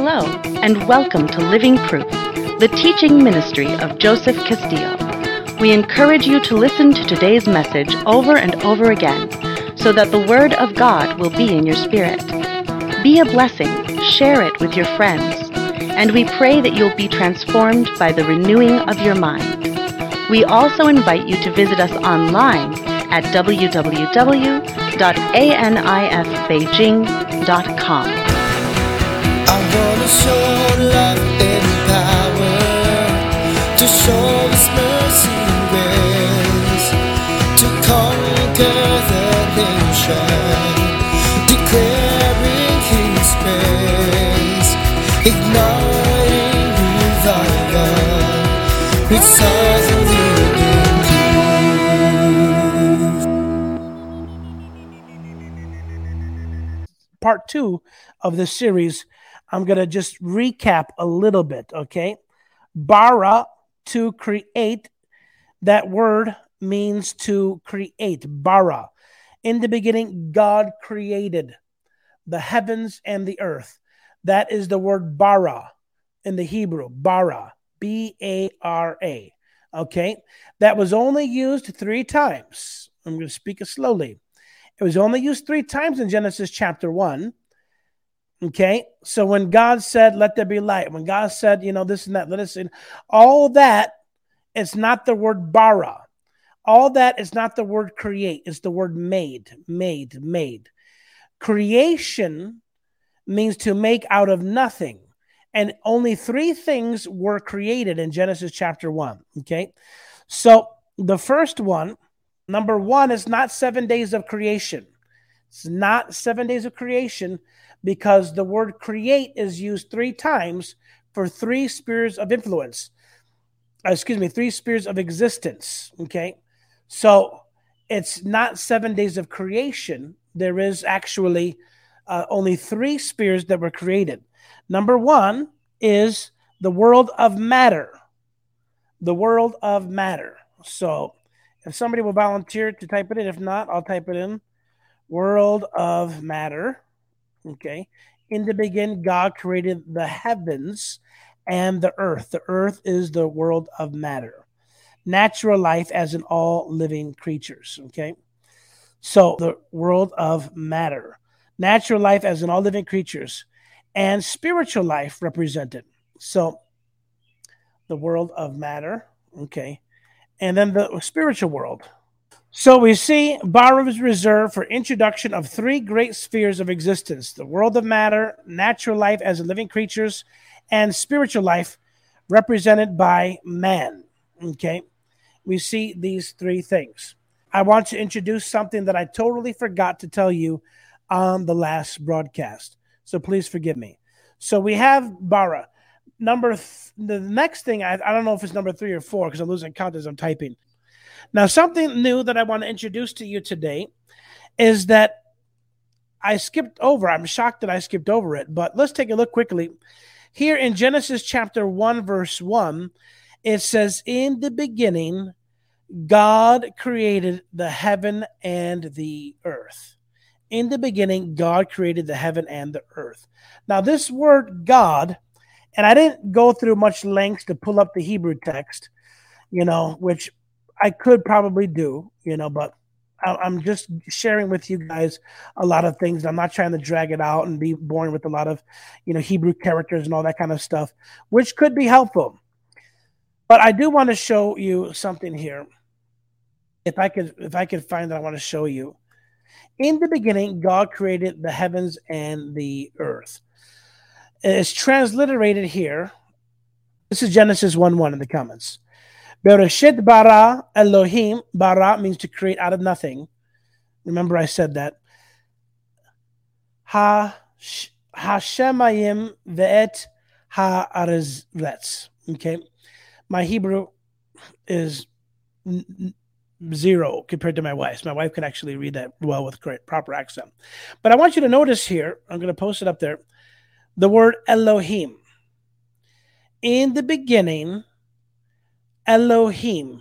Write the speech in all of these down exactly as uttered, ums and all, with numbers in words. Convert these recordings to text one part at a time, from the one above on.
Hello, and welcome to Living Proof, the teaching ministry of Joseph Castillo. We encourage you to listen to today's message over and over again so that the Word of God will be in your spirit. Be a blessing, share it with your friends, and we pray that you'll be transformed by the renewing of your mind. We also invite you to visit us online at w w w dot a n i f beijing dot com. I wanna show love and power, to show His mercy and grace, to conquer the nation, declaring His praise, igniting revival with songs of living proof. Part two of this series, I'm going to just recap a little bit, okay? Bara, to create. That word means to create. Bara. In the beginning, God created the heavens and the earth. That is the word bara in the Hebrew. Bara. B A R A. Okay? That was only used three times. I'm going to speak it slowly. It was only used three times in Genesis chapter one. Okay, so when God said, let there be light, when God said, you know, this and that, let us in, all that, it's not the word bara. All that is not the word create. It's the word made, made, made. Creation means to make out of nothing. And only three things were created in Genesis chapter one. Okay, so the first one, number one, is not seven days of creation. It's not seven days of creation, because the word create is used three times for three spheres of influence. Uh, excuse me, three spheres of existence. Okay, so it's not seven days of creation. There is actually uh, only three spheres that were created. Number one is the world of matter. The world of matter. So if somebody will volunteer to type it in, if not, I'll type it in. World of matter. Okay. In the beginning, God created the heavens and the earth. The earth is the world of matter. Natural life as in all living creatures. Okay. So the world of matter. Natural life as in all living creatures. And spiritual life represented. So the world of matter. Okay. And then the spiritual world. So we see Bara is reserved for introduction of three great spheres of existence: the world of matter, natural life as in living creatures, and spiritual life represented by man. Okay, we see these three things. I want to introduce something that I totally forgot to tell you on the last broadcast, so please forgive me. So we have Bara. Number th- the next thing, I, I don't know if it's number three or four because I'm losing count as I'm typing. Now, something new that I want to introduce to you today is that I skipped over. I'm shocked that I skipped over it, but let's take a look quickly. Here in Genesis chapter one, verse one, it says, in the beginning, God created the heaven and the earth. In the beginning, God created the heaven and the earth. Now, this word God, and I didn't go through much lengths to pull up the Hebrew text, you know, which I could probably do, you know, but I'm just sharing with you guys a lot of things. I'm not trying to drag it out and be boring with a lot of, you know, Hebrew characters and all that kind of stuff, which could be helpful. But I do want to show you something here. If I could, if I could find it, I want to show you. In the beginning, God created the heavens and the earth. It's transliterated here. This is Genesis one one in the comments. Bereshit bara Elohim. Bara means to create out of nothing. Remember I said that. Ha Hashemayim ve'et ha'aretz. Okay. My Hebrew is n- zero compared to my wife's. My wife can actually read that well with correct, proper accent. But I want you to notice here, I'm going to post it up there, the word Elohim. In the beginning, Elohim,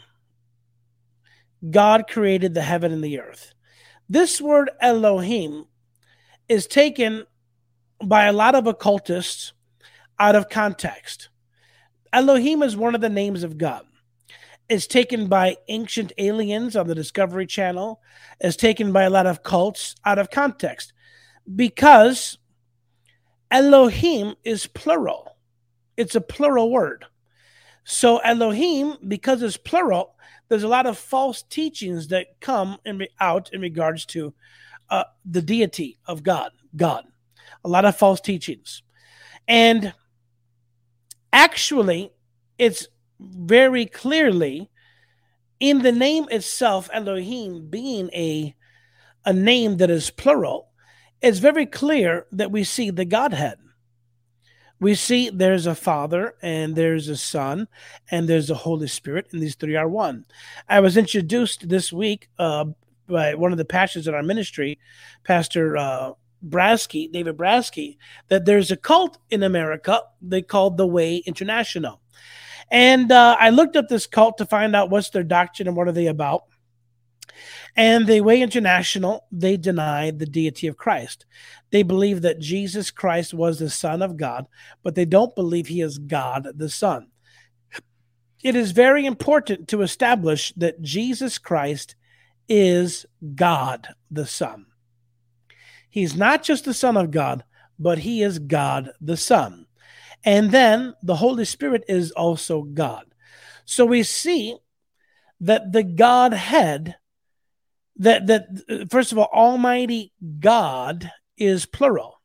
God created the heaven and the earth. This word Elohim is taken by a lot of occultists, out of context. Elohim is one of the names of God. It's taken by ancient aliens on the Discovery Channel. It's taken by a lot of cults out of context because Elohim is plural. It's a plural word. So Elohim, because it's plural, there's a lot of false teachings that come in, out in regards to uh, the deity of God, God. A lot of false teachings. And actually, it's very clearly in the name itself, Elohim being a, a name that is plural, it's very clear that we see the Godhead. We see there's a Father and there's a Son and there's a Holy Spirit, and these three are one. I was introduced this week uh, by one of the pastors in our ministry, Pastor uh, Brasky, David Brasky, that there's a cult in America they called the Way International. And uh, I looked up this cult to find out what's their doctrine and what are they about. And the Way International, they deny the deity of Christ. They believe that Jesus Christ was the Son of God, but they don't believe he is God the Son. It is very important to establish that Jesus Christ is God the Son. He's not just the Son of God, but he is God the Son. And then the Holy Spirit is also God. So we see that the Godhead, that, that first of all, Almighty God is plural.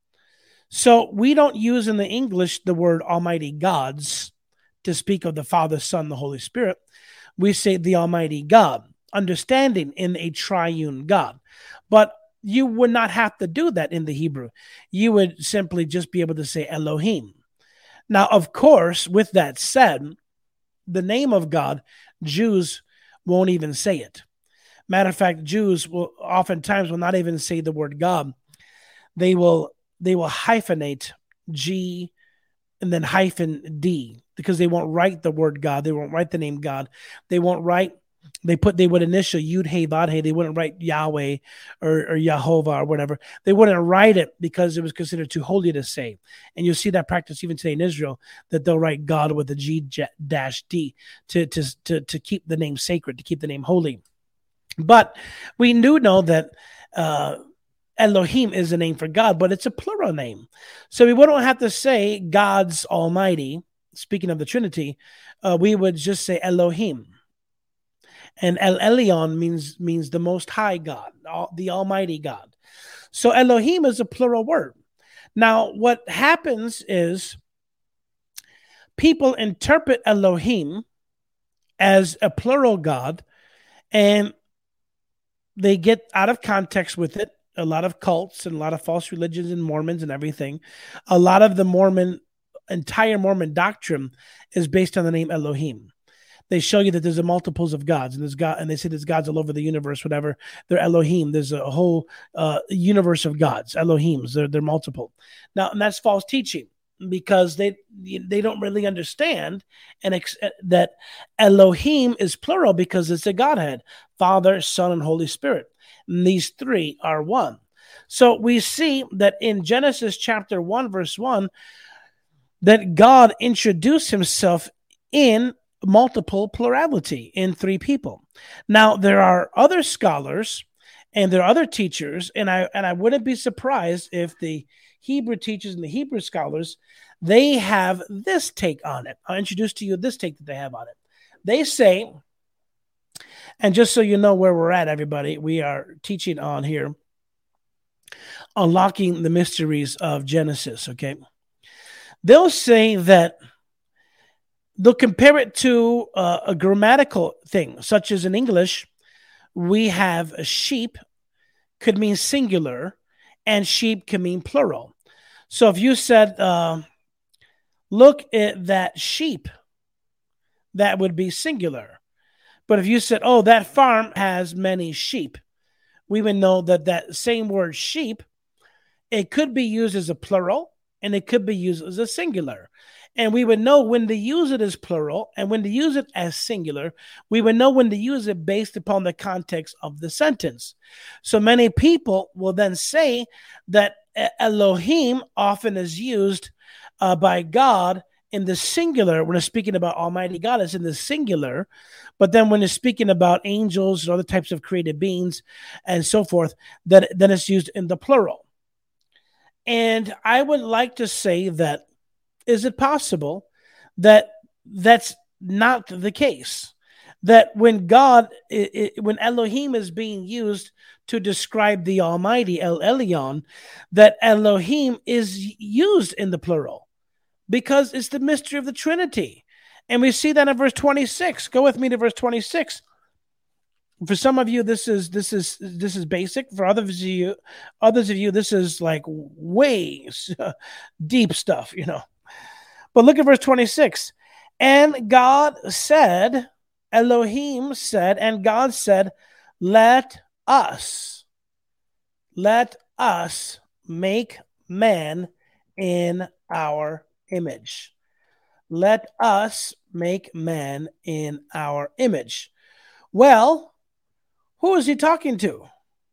So we don't use in the English the word Almighty Gods to speak of the Father, Son, the Holy Spirit. We say the Almighty God, understanding in a triune God. But you would not have to do that in the Hebrew. You would simply just be able to say Elohim. Now, of course, with that said, the name of God, Jews won't even say it. Matter of fact, Jews will oftentimes will not even say the word God. They will they will hyphenate G and then hyphen D because they won't write the word God. They won't write the name God. They won't write. They put they would initial Yud Hey Vod Hey. They wouldn't write Yahweh or, or Yehovah or whatever. They wouldn't write it because it was considered too holy to say. And you'll see that practice even today in Israel, that they'll write God with a G dash D to to to to keep the name sacred, to keep the name holy. But we do know that uh, Elohim is a name for God, but it's a plural name. So we wouldn't have to say God's Almighty. Speaking of the Trinity, uh, we would just say Elohim. And El Elyon means means the Most High God, the Almighty God. So Elohim is a plural word. Now, what happens is people interpret Elohim as a plural God, and they get out of context with it. A lot of cults and a lot of false religions and Mormons and everything. A lot of the Mormon, entire Mormon doctrine is based on the name Elohim. They show you that there's a multiples of gods, and there's God, and they say there's gods all over the universe, whatever. They're Elohim. There's a whole uh, universe of gods, Elohims. They're they're multiple. Now, and that's false teaching because they they don't really understand and ex- that Elohim is plural because it's a Godhead, Father, Son, and Holy Spirit. And these three are one. So we see that in Genesis chapter one, verse one, that God introduced himself in multiple plurality in three people. Now, there are other scholars and there are other teachers, and I and I wouldn't be surprised if the Hebrew teachers and the Hebrew scholars, they have this take on it. I'll introduce to you this take that they have on it. They say, and just so you know where we're at, everybody, we are teaching on here, unlocking the mysteries of Genesis, okay? They'll say that they'll compare it to uh, a grammatical thing, such as in English, we have a sheep could mean singular and sheep can mean plural. So if you said, uh, look at that sheep, that would be singular. But if you said, oh, that farm has many sheep, we would know that that same word sheep, it could be used as a plural and it could be used as a singular. And we would know when to use it as plural and when to use it as singular. We would know when to use it based upon the context of the sentence. So many people will then say that Elohim often is used uh, by God in the singular. When it's speaking about Almighty God, it's in the singular. But then when it's speaking about angels and other types of created beings and so forth, that then it's used in the plural. And I would like to say that, is it possible that that's not the case? That when God, it, it, when Elohim is being used to describe the Almighty, El Elyon, that Elohim is used in the plural because it's the mystery of the Trinity. And we see that in verse twenty-six. Go with me to verse twenty-six. For some of you, this is this is this is basic. For others of you, others of you, this is like way deep stuff, you know. But look at verse twenty-six. And God said, Elohim said, and God said, let us, let us make man in our image. Let us make man in our image. Well, who is he talking to?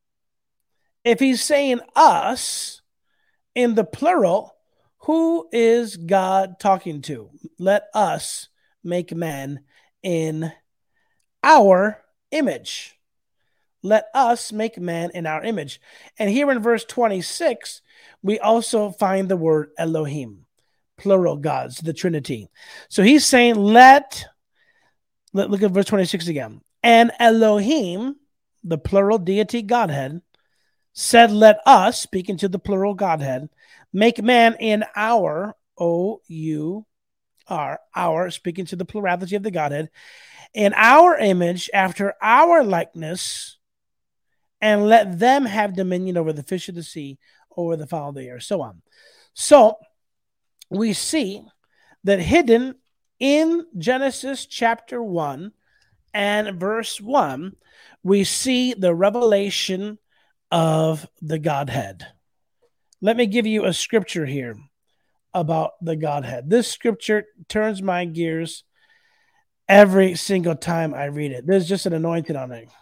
If he's saying us in the plural, who is God talking to? Let us make man in our image. Let us make man in our image. And here in verse twenty-six, we also find the word Elohim, plural gods, the Trinity. So he's saying, let, let look at verse twenty-six again. And Elohim, the plural deity Godhead, said, let us, speaking to the plural Godhead, make man in our, O U R, our, speaking to the plurality of the Godhead, in our image, after our likeness, and let them have dominion over the fish of the sea, over the fowl of the air, so on. So we see that hidden in Genesis chapter one and verse one, we see the revelation of the Godhead. Let me give you a scripture here about the Godhead. This scripture turns my gears every single time I read it. There's just an anointing on it.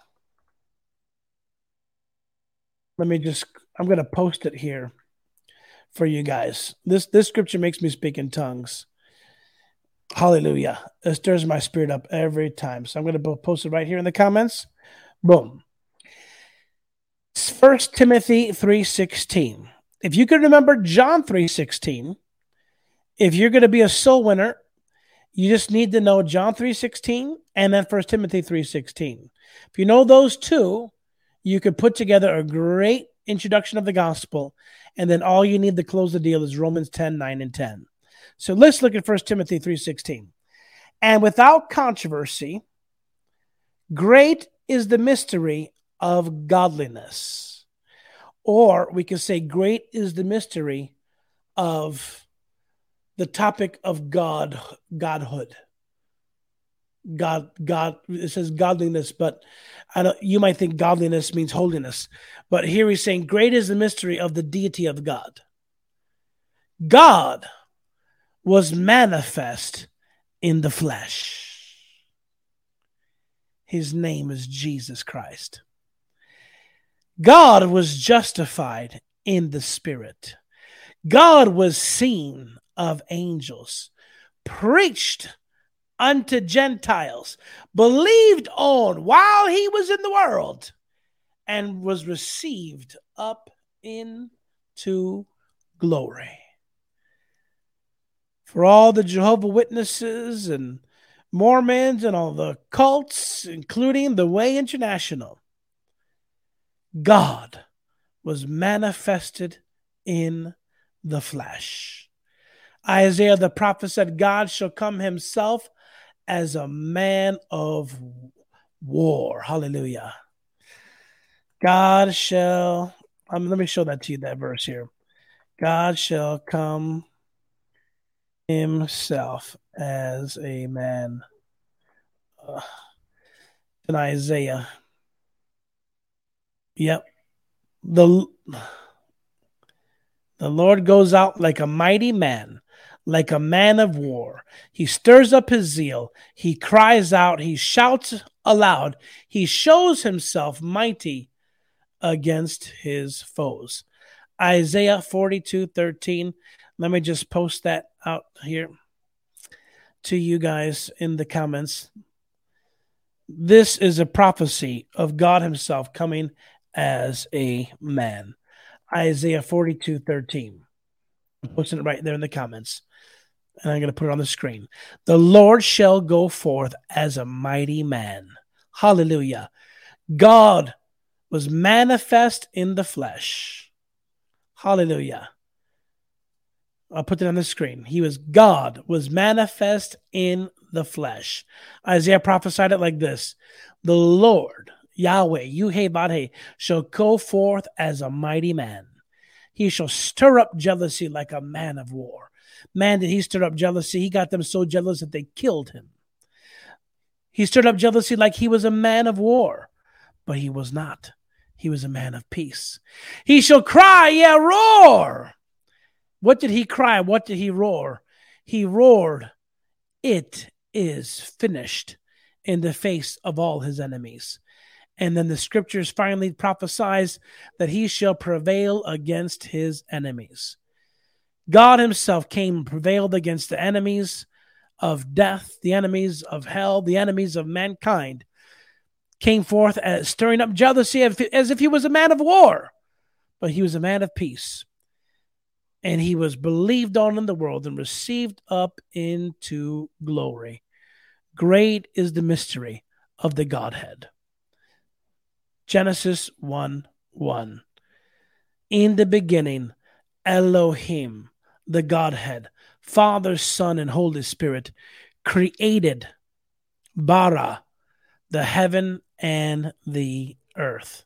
Let me just, I'm going to post it here for you guys. This, this scripture makes me speak in tongues. Hallelujah. It stirs my spirit up every time. So I'm going to post it right here in the comments. Boom. First Timothy three sixteen. If you can remember John three sixteen, if you're going to be a soul winner, you just need to know John three sixteen and then First Timothy three sixteen. If you know those two, you could put together a great introduction of the gospel, and then all you need to close the deal is Romans ten, nine, and ten. So let's look at First Timothy three sixteen. And without controversy, great is the mystery of godliness. Or we can say great is the mystery of the topic of God, Godhood. God, God, it says godliness, but I don't, you might think godliness means holiness. But here he's saying great is the mystery of the deity of God. God was manifest in the flesh. His name is Jesus Christ. God was justified in the Spirit. God was seen of angels, preached unto Gentiles, believed on while he was in the world, and was received up into glory. For all the Jehovah Witnesses and Mormons and all the cults, including the Way International, God was manifested in the flesh. Isaiah the prophet said, God shall come himself as a man of war. Hallelujah. God shall, um, let me show that to you, that verse here. God shall come himself as a man. Uh, in Isaiah. Yep. The, the Lord goes out like a mighty man, like a man of war. He stirs up his zeal. He cries out. He shouts aloud. He shows himself mighty against his foes. Isaiah forty-two thirteen. Let me just post that out here to you guys in the comments. This is a prophecy of God himself coming as a man. Isaiah forty-two thirteen. I'm posting it right there in the comments. And I'm going to put it on the screen. The Lord shall go forth as a mighty man. Hallelujah. God was manifest in the flesh. Hallelujah. I'll put it on the screen. He was God, was manifest in the flesh. Isaiah prophesied it like this. The Lord, Yahweh, Yuhei shall go forth as a mighty man. He shall stir up jealousy like a man of war. Man, did he stir up jealousy? He got them so jealous that they killed him. He stirred up jealousy like he was a man of war, but he was not. He was a man of peace. He shall cry, yeah, roar. What did he cry? What did he roar? He roared, it is finished, in the face of all his enemies. And then the scriptures finally prophesies that he shall prevail against his enemies. God himself came and prevailed against the enemies of death, the enemies of hell, the enemies of mankind. Came forth as stirring up jealousy as if he was a man of war, but he was a man of peace. And he was believed on in the world and received up into glory. Great is the mystery of the Godhead. Genesis one one. In the beginning, Elohim, the Godhead, Father, Son, and Holy Spirit, created bara, the heaven and the earth.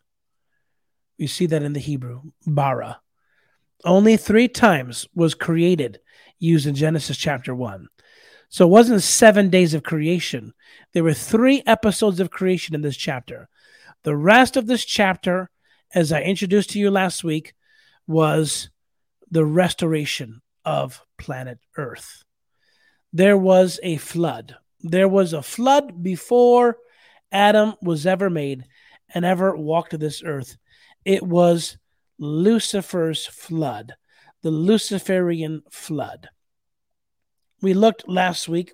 You see that in the Hebrew, bara. Only three times was created used in Genesis chapter one. So it wasn't seven days of creation. There were three episodes of creation in this chapter. The rest of this chapter, as I introduced to you last week, was the restoration of planet Earth. There was a flood. There was a flood before Adam was ever made and ever walked this earth. It was Lucifer's flood, the Luciferian flood. We looked last week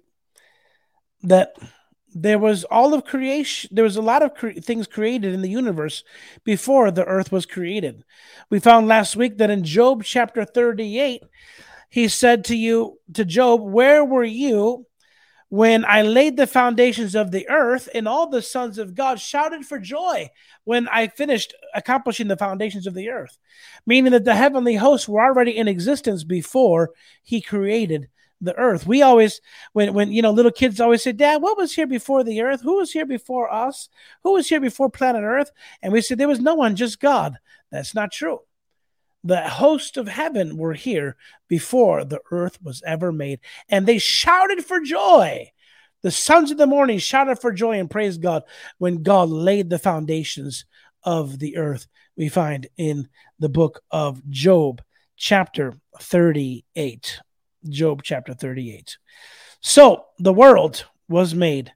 that there was all of creation. There was a lot of cre- things created in the universe before the earth was created. We found last week that in Job chapter thirty-eight, he said to you, to Job, where were you when I laid the foundations of the earth, and all the sons of God shouted for joy when I finished accomplishing the foundations of the earth? Meaning that the heavenly hosts were already in existence before he created the earth. We always, when, when, you know, little kids always say, Dad, what was here before the earth? Who was here before us? Who was here before planet earth? And we said, there was no one, just God. That's not true. The hosts of heaven were here before the earth was ever made, and they shouted for joy. The sons of the morning shouted for joy and praised God when God laid the foundations of the earth. We find in the book of Job, chapter thirty-eight. Job, chapter thirty-eight. So the world was made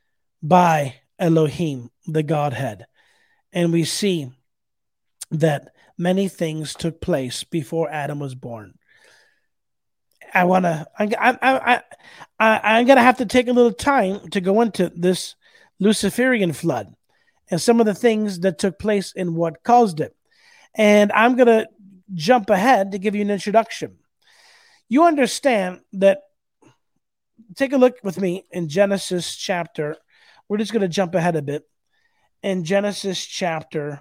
by Elohim, the Godhead, and we see that many things took place before Adam was born. I want to, I, I, I, I, I'm going to have to take a little time to go into this Luciferian flood and some of the things that took place and what caused it. And I'm going to jump ahead to give you an introduction. You understand that, take a look with me in Genesis chapter, we're just going to jump ahead a bit. In Genesis chapter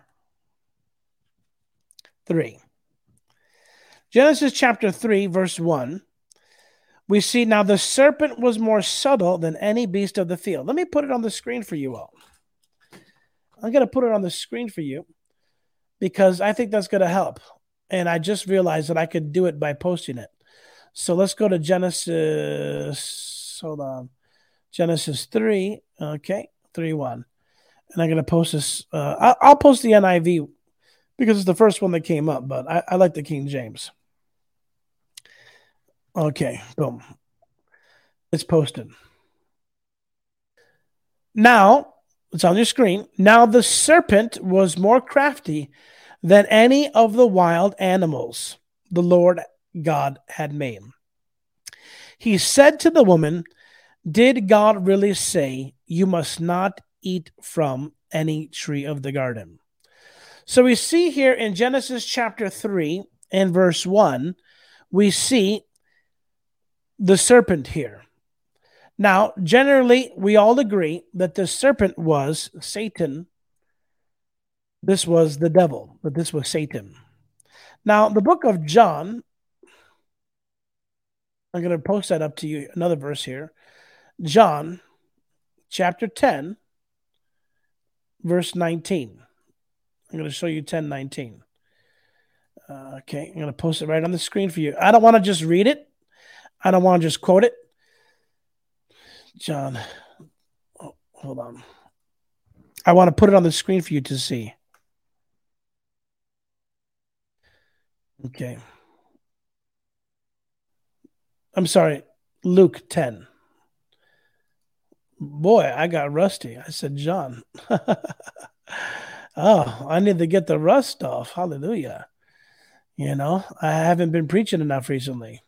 three. Genesis chapter three, verse one, we see, now the serpent was more subtle than any beast of the field. Let me put it on the screen for you all. I'm going to put it on the screen for you because I think that's going to help. And I just realized that I could do it by posting it. So let's go to Genesis, hold on, Genesis three, okay, three one. And I'm going to post this, uh, I'll, I'll post the N I V because it's the first one that came up, but I, I like the King James. Okay, boom. It's posted. Now, it's on your screen. Now the serpent was more crafty than any of the wild animals the Lord God had made. He said to the woman, "Did God really say you must not eat from any tree of the garden?" So we see here in Genesis chapter three and verse one, we see the serpent here. Now, generally, we all agree that the serpent was Satan. This was the devil, but this was Satan. Now, the book of John, I'm going to post that up to you, another verse here. John chapter ten, verse nineteen. I'm going to show you ten nineteen. Uh, okay, I'm going to post it right on the screen for you. I don't want to just read it. I don't want to just quote it. John, oh, hold on. I want to put it on the screen for you to see. Okay. I'm sorry, Luke ten. Boy, I got rusty. I said John. Oh, I need to get the rust off. Hallelujah. You know, I haven't been preaching enough recently.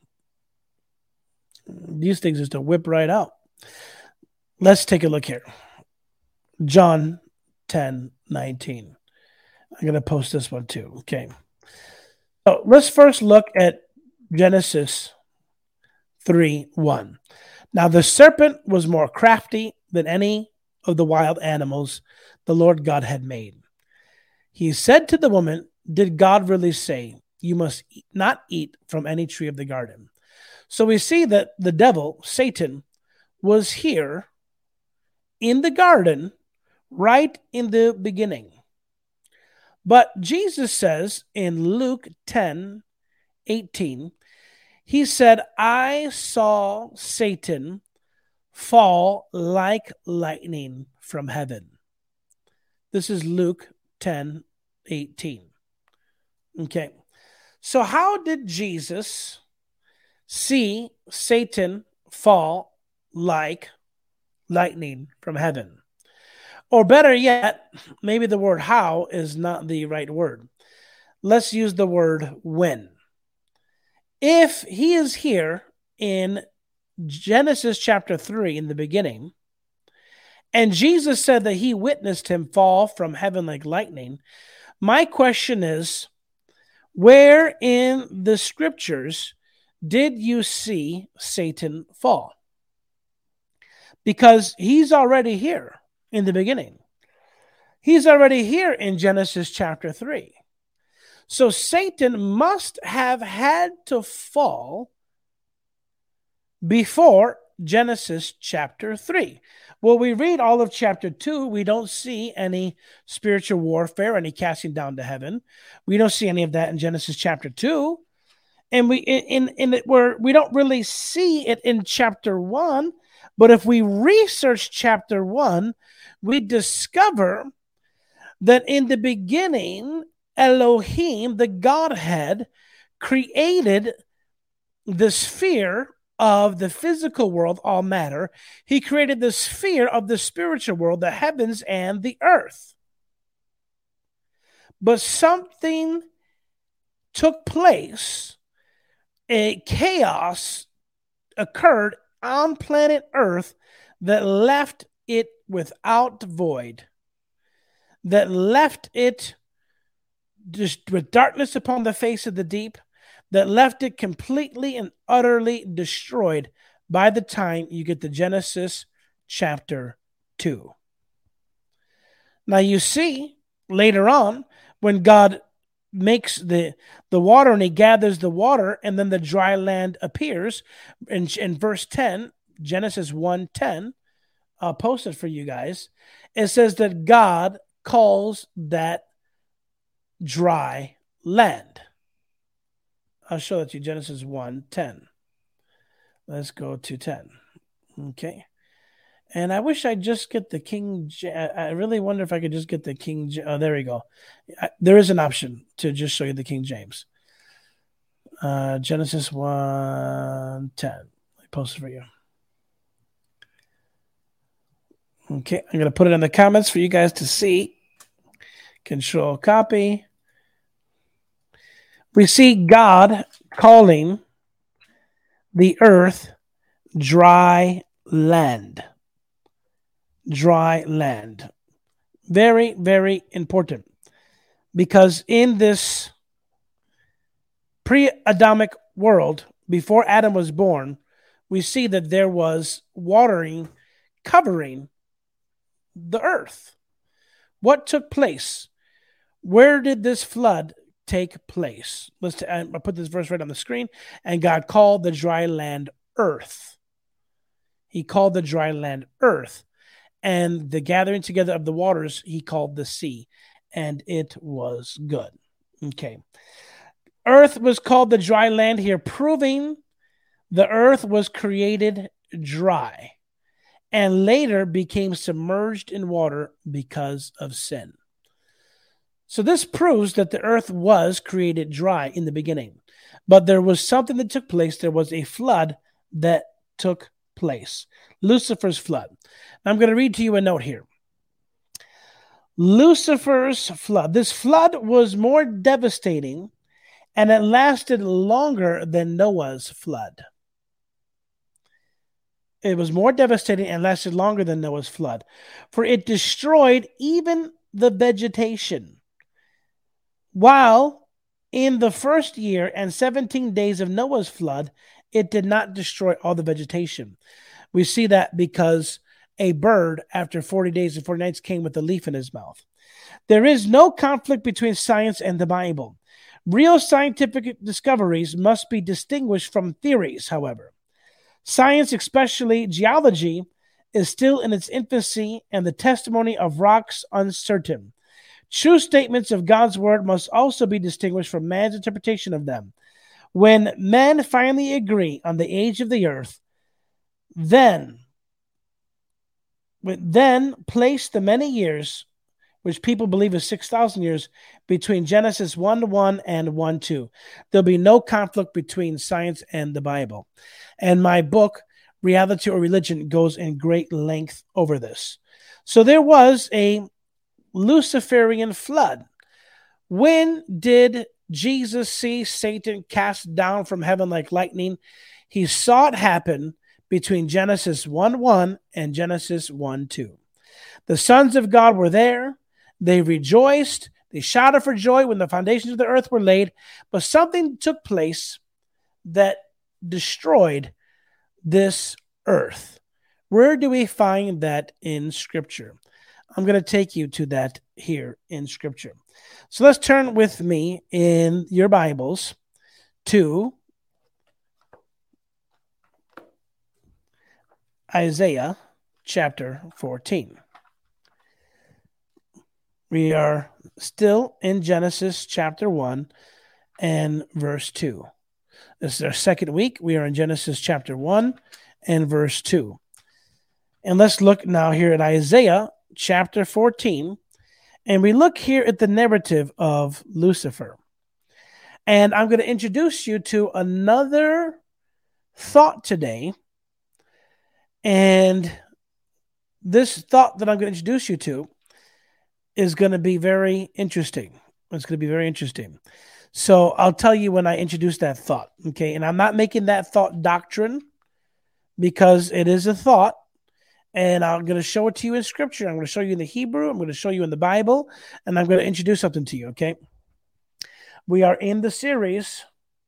These things just to whip right out. Let's take a look here. John ten nineteen. I'm going to post this one too. Okay. So let's first look at Genesis three one. Now the serpent was more crafty than any of the wild animals the Lord God had made. He said to the woman, "Did God really say you must not eat from any tree of the garden?" So we see that the devil, Satan, was here in the garden right in the beginning. But Jesus says in Luke ten eighteen, he said, "I saw Satan fall like lightning from heaven." This is Luke ten eighteen. Okay. So how did Jesus see Satan fall like lightning from heaven? Or better yet, maybe the word how is not the right word. Let's use the word when. If he is here in Genesis chapter three in the beginning, and Jesus said that he witnessed him fall from heaven like lightning, my question is, where in the scriptures did you see Satan fall? Because he's already here in the beginning. He's already here in Genesis chapter three. So Satan must have had to fall before Genesis chapter three. Well, we read all of chapter two. We don't see any spiritual warfare, any casting down to heaven. We don't see any of that in Genesis chapter two. And we in, in it where we don't really see it in chapter one. But if we research chapter one, we discover that in the beginning, Elohim, the Godhead, created the sphere of the physical world, all matter. He created the sphere of the spiritual world, the heavens and the earth. But something took place. A chaos occurred on planet Earth that left it without void, that left it just with darkness upon the face of the deep, that left it completely and utterly destroyed by the time you get to Genesis chapter two. Now you see later on when God makes the, the water and he gathers the water and then the dry land appears in, in verse ten, Genesis one ten, I'll post it for you guys. It says that God calls that dry land. I'll show that to you, Genesis one ten. Let's go to ten. Okay. And I wish I'd just get the King. I really wonder if I could just get the King. Oh, there we go. There is an option to just show you the King James. Uh, Genesis one ten. I posted for you. Okay. I'm going to put it in the comments for you guys to see. Control copy. we see God calling the earth dry land. Dry land. Very, very important. Because in this pre-Adamic world, before Adam was born, we see that there was watering covering the earth. What took place? Where did this flood take place? Let's t- I put this verse right on the screen. And God called the dry land earth. He called the dry land earth. And the gathering together of the waters, he called the sea. And it was good. Okay. Earth was called the dry land here, proving the earth was created dry and later became submerged in water because of sin. So this proves that the earth was created dry in the beginning. But there was something that took place. There was a flood that took place. Lucifer's flood. Now I'm going to read to you a note here. Lucifer's flood. This flood was more devastating and it lasted longer than Noah's flood. It was more devastating and lasted longer than Noah's flood, for it destroyed even the vegetation. While in the first year and seventeen days of Noah's flood, it did not destroy all the vegetation. We see that because a bird, after forty days and forty nights, came with a leaf in his mouth. There is no conflict between science and the Bible. Real scientific discoveries must be distinguished from theories, however. Science, especially geology, is still in its infancy and the testimony of rocks uncertain. True statements of God's word must also be distinguished from man's interpretation of them. When men finally agree on the age of the earth, then, then place the many years, which people believe is six thousand years, between Genesis one one and one two. There'll be no conflict between science and the Bible. And my book, Reality or Religion, goes in great length over this. So there was a Luciferian flood. When did Jesus see Satan cast down from heaven like lightning? He saw it happen between Genesis one one and Genesis one two. The sons of God were there. They rejoiced. They shouted for joy when the foundations of the earth were laid. But something took place that destroyed this earth. Where do we find that in Scripture? I'm going to take you to that here in Scripture. So let's turn with me in your Bibles to Isaiah chapter fourteen. We are still in Genesis chapter one and verse two. This is our second week. We are in Genesis chapter one and verse two. And let's look now here at Isaiah chapter fourteen. And we look here at the narrative of Lucifer. And I'm going to introduce you to another thought today. And this thought that I'm going to introduce you to is going to be very interesting. It's going to be very interesting. So I'll tell you when I introduce that thought, okay? And I'm not making that thought doctrine because it is a thought, and I'm going to show it to you in Scripture. I'm going to show you in the Hebrew. I'm going to show you in the Bible, and I'm going to introduce something to you, okay? We are in the series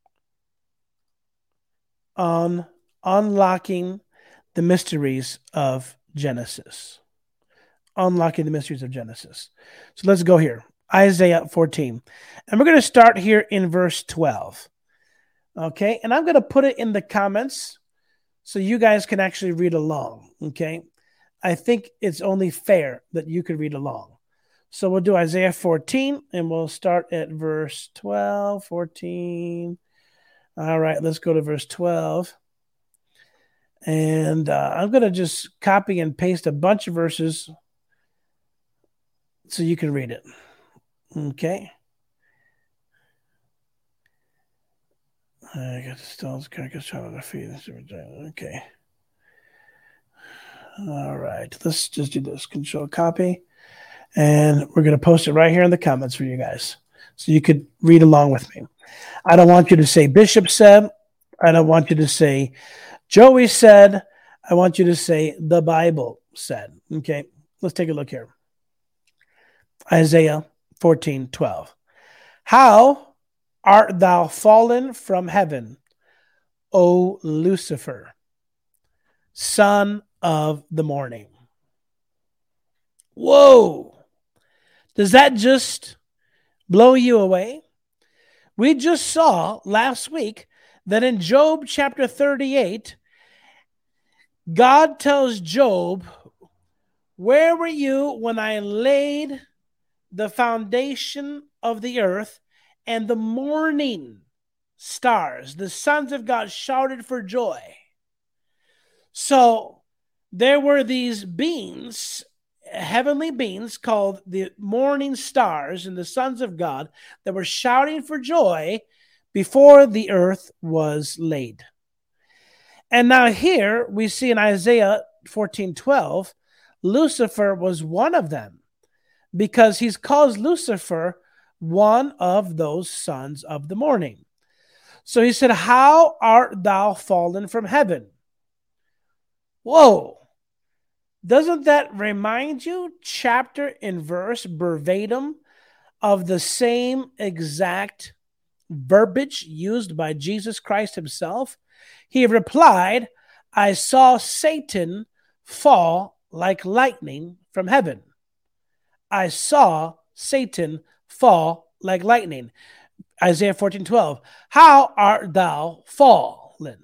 on unlocking the mysteries of Genesis. Unlocking the mysteries of Genesis. So let's go here. Isaiah fourteen. And we're going to start here in verse twelve. Okay? And I'm going to put it in the comments so you guys can actually read along. Okay? I think it's only fair that you could read along. So we'll do Isaiah fourteen and we'll start at verse twelve, fourteen. All right, let's go to verse twelve. And uh, I'm going to just copy and paste a bunch of verses so you can read it. Okay. I got the stones, carcass, child of the feet. Okay. All right. Let's just do this. Control copy. And we're going to post it right here in the comments for you guys. So you could read along with me. I don't want you to say Bishop said. I don't want you to say Joey said. I want you to say the Bible said. Okay, let's take a look here. Isaiah fourteen twelve. How art thou fallen from heaven, O Lucifer, son of the morning? Whoa! Does that just blow you away? We just saw last week that in Job chapter thirty-eight, God tells Job, where were you when I laid the foundation of the earth and the morning stars, the sons of God, shouted for joy? So there were these beings, heavenly beings called the morning stars and the sons of God that were shouting for joy before the earth was laid. And now here we see in Isaiah fourteen twelve, Lucifer was one of them, because he's called Lucifer one of those sons of the morning. So he said, how art thou fallen from heaven? Whoa. Doesn't that remind you, chapter and verse verbatim, of the same exact verbiage used by Jesus Christ himself? He replied, I saw Satan fall like lightning from heaven. I saw Satan fall like lightning. Isaiah fourteen twelve. How art thou fallen?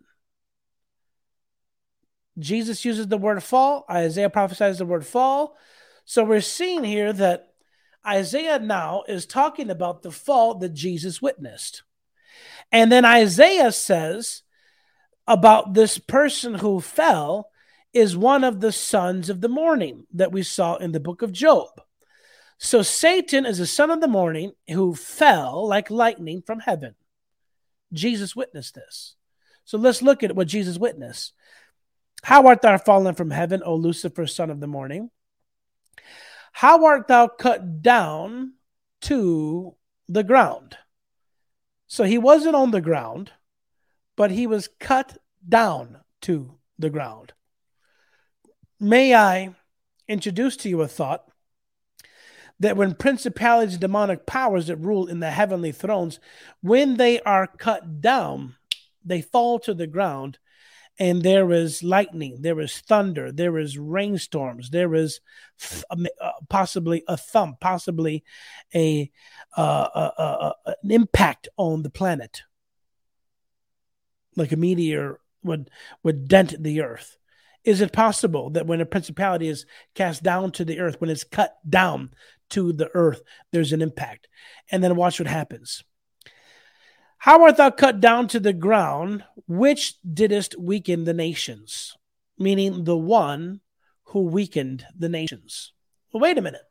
Jesus uses the word fall. Isaiah prophesies the word fall. So we're seeing here that Isaiah now is talking about the fall that Jesus witnessed. And then Isaiah says about this person who fell is one of the sons of the morning that we saw in the book of Job. So Satan is a son of the morning who fell like lightning from heaven. Jesus witnessed this. So let's look at what Jesus witnessed. How art thou fallen from heaven, O Lucifer, son of the morning? How art thou cut down to the ground? So he wasn't on the ground, but he was cut down to the ground. May I introduce to you a thought that when principalities, demonic powers that rule in the heavenly thrones, when they are cut down, they fall to the ground, and there is lightning, there is thunder, there is rainstorms, there is th- uh, possibly a thump, possibly a uh, uh, uh, uh, an impact on the planet, like a meteor would would dent the earth. Is it possible that when a principality is cast down to the earth, when it's cut down to the earth, there's an impact? And then watch what happens. How art thou cut down to the ground, which didst weaken the nations? Meaning the one who weakened the nations. Well, wait a minute.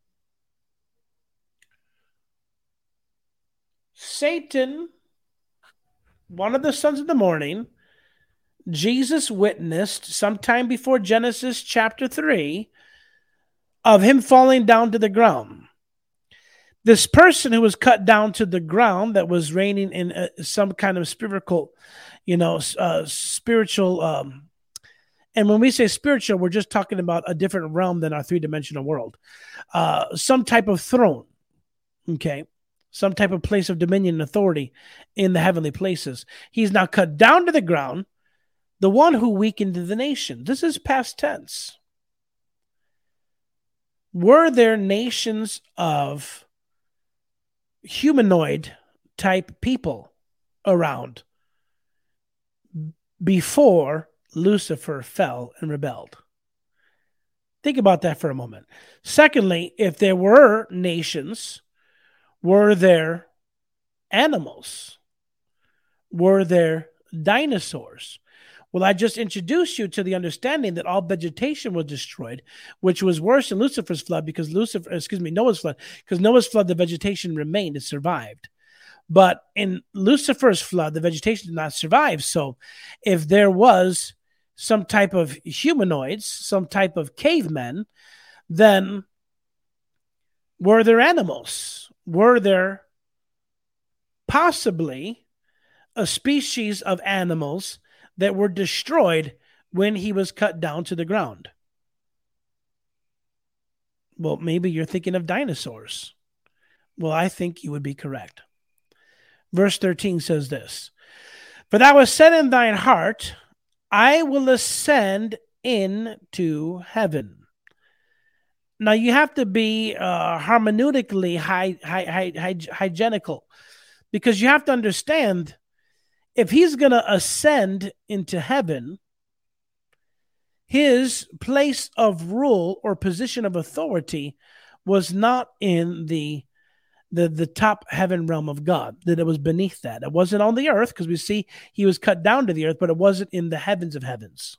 Satan, one of the sons of the morning, Jesus witnessed sometime before Genesis chapter three of him falling down to the ground. This person who was cut down to the ground, that was reigning in uh, some kind of spiritual, you know, uh, spiritual. Um, and when we say spiritual, we're just talking about a different realm than our three-dimensional world. Uh, some type of throne, okay? Some type of place of dominion and authority in the heavenly places. He's now cut down to the ground, the one who weakened the nation. This is past tense. Were there nations of humanoid type people around before Lucifer fell and rebelled? Think about that for a moment. Secondly, if there were nations, were there animals? Were there dinosaurs? Well, I just introduced you to the understanding that all vegetation was destroyed, which was worse than Lucifer's flood because Lucifer, excuse me, Noah's flood, because Noah's flood, the vegetation remained, it survived. But in Lucifer's flood, the vegetation did not survive. So if there was some type of humanoids, some type of cavemen, then were there animals? Were there possibly a species of animals that were destroyed when he was cut down to the ground. Well, maybe you're thinking of dinosaurs. Well, I think you would be correct. Verse thirteen says this, "For thou hast said in thine heart, I will ascend into heaven." Now, you have to be uh, hermeneutically hy- hy- hy- hy- hygienical, because you have to understand, if he's going to ascend into heaven, his place of rule or position of authority was not in the, the, the top heaven realm of God, that it was beneath that. It wasn't on the earth, because we see he was cut down to the earth, but it wasn't in the heavens of heavens.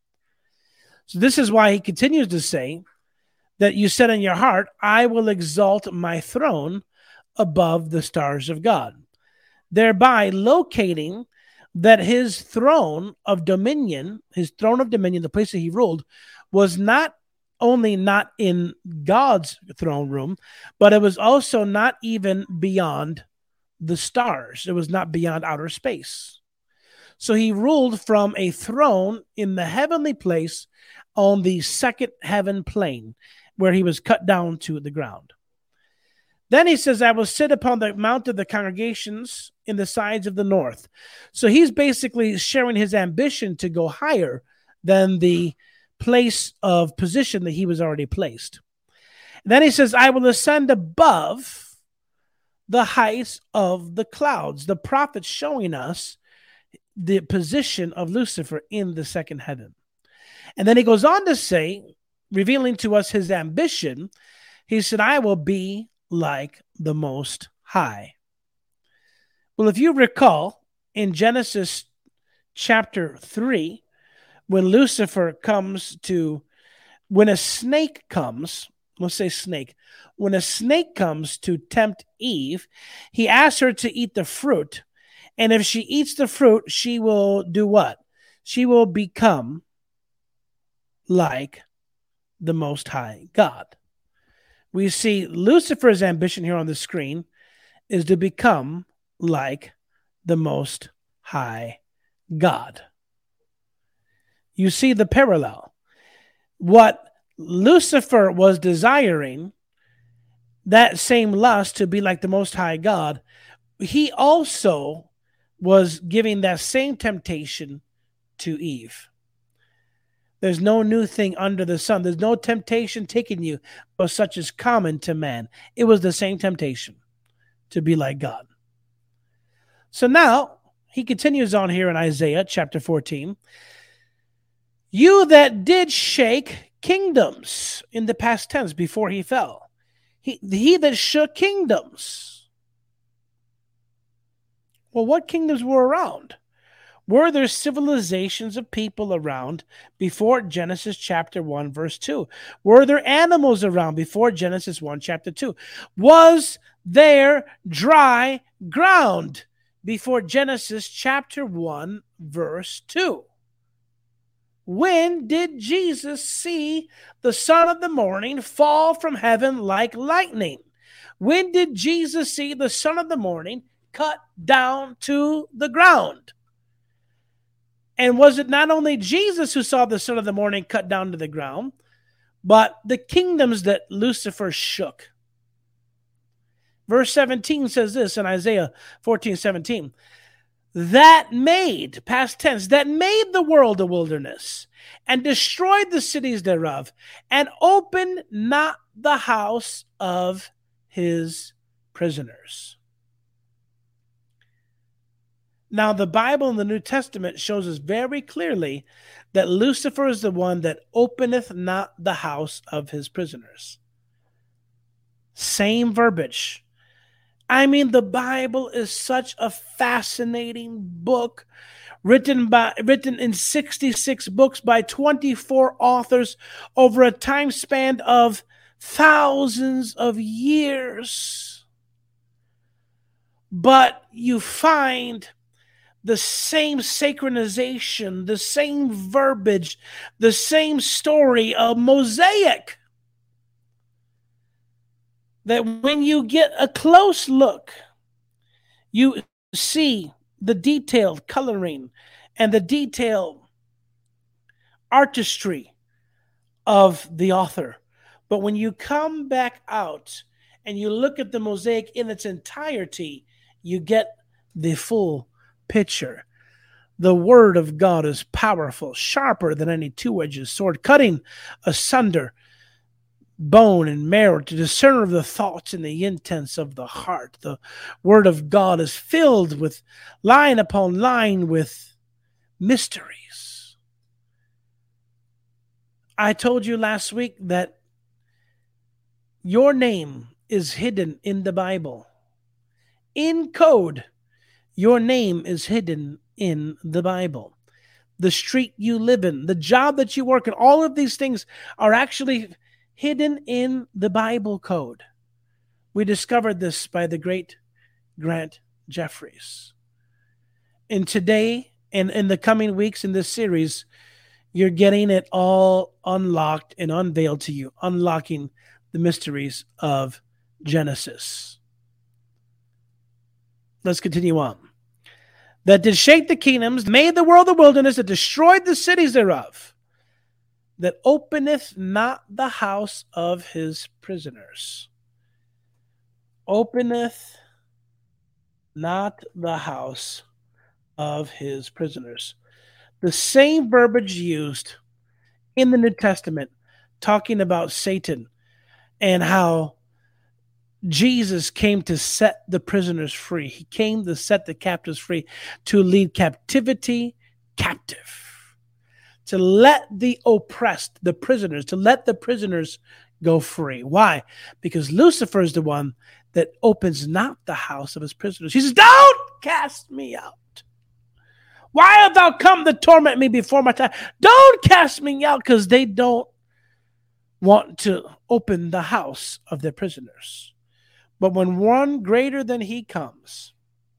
So this is why he continues to say that you said in your heart, I will exalt my throne above the stars of God, thereby locating that his throne of dominion, his throne of dominion, the place that he ruled, was not only not in God's throne room, but it was also not even beyond the stars. It was not beyond outer space. So he ruled from a throne in the heavenly place on the second heaven plane, where he was cut down to the ground. Then he says, I will sit upon the mount of the congregations in the sides of the north. So he's basically sharing his ambition to go higher than the place of position that he was already placed. And then he says, I will ascend above the heights of the clouds. The prophet showing us the position of Lucifer in the second heaven. And then he goes on to say, revealing to us his ambition, he said, I will be like the Most High. Well, if you recall, in Genesis chapter three, when Lucifer comes to, when a snake comes, let's say snake, when a snake comes to tempt Eve, he asks her to eat the fruit. And if she eats the fruit, she will do what? She will become like the Most High God. We see Lucifer's ambition here on the screen is to become like the Most High God. You see the parallel. What Lucifer was desiring, that same lust to be like the Most High God, he also was giving that same temptation to Eve. There's no new thing under the sun. There's no temptation taking you, but such is common to man. It was the same temptation to be like God. So now he continues on here in Isaiah chapter fourteen. You that did shake kingdoms, in the past tense before he fell. He, he that shook kingdoms. Well, what kingdoms were around? Were there civilizations of people around before Genesis chapter one, verse two? Were there animals around before Genesis one, chapter two? Was there dry ground before Genesis chapter one, verse two? When did Jesus see the Son of the morning fall from heaven like lightning? When did Jesus see the Son of the morning cut down to the ground? And was it not only Jesus who saw the Son of the morning cut down to the ground, but the kingdoms that Lucifer shook? Verse seventeen says this in Isaiah fourteen seventeen. That made, past tense, that made the world a wilderness, and destroyed the cities thereof, and opened not the house of his prisoners. Now, the Bible in the New Testament shows us very clearly that Lucifer is the one that openeth not the house of his prisoners. Same verbiage. I mean, the Bible is such a fascinating book, written by written in sixty-six books by twenty-four authors over a time span of thousands of years. But you find the same synchronization, the same verbiage, the same story, a mosaic. That when you get a close look, You see the detailed coloring and the detailed artistry of the author. But when you come back out and you look at the mosaic in its entirety, you get the full picture. The word of God is powerful, sharper than any two-edged sword, cutting asunder bone and marrow to discern of the thoughts and the intents of the heart. The word of God is filled with line upon line with mysteries. I told you last week that your name is hidden in the Bible. In code, your name is hidden in the Bible. The street you live in, the job that you work in, all of these things are actually hidden in the Bible code. We discovered this by the great Grant Jeffries. And today, and in the coming weeks in this series, you're getting it all unlocked and unveiled to you, unlocking the mysteries of Genesis. Let's continue on. That did shake the kingdoms, made the world a wilderness, that destroyed the cities thereof, that openeth not the house of his prisoners. Openeth not the house of his prisoners. The same verbiage used in the New Testament, talking about Satan and how Jesus came to set the prisoners free. He came to set the captives free, to lead captivity captive, to let the oppressed, the prisoners, to let the prisoners go free. Why? Because Lucifer is the one that opens not the house of his prisoners. He says, don't cast me out. Why hast thou come to torment me before my time? Don't cast me out, because they don't want to open the house of their prisoners. But when one greater than he comes,